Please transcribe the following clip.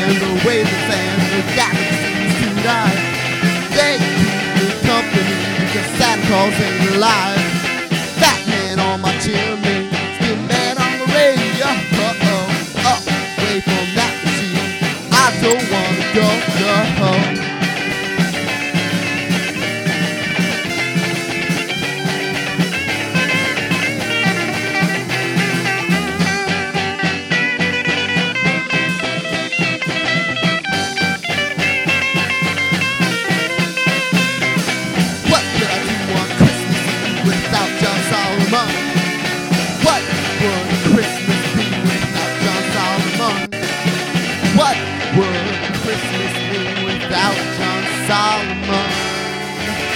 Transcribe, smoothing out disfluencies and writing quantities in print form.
hands or wave the fans or galaxies tonight. They keep me company because Santa Claus ain't alive. Fat man on my chimney, skin man on the radio. Away from that machine, I don't wanna go, no. Without John Solomon, what would Christmas be without John Solomon? What would Christmas be without John Solomon?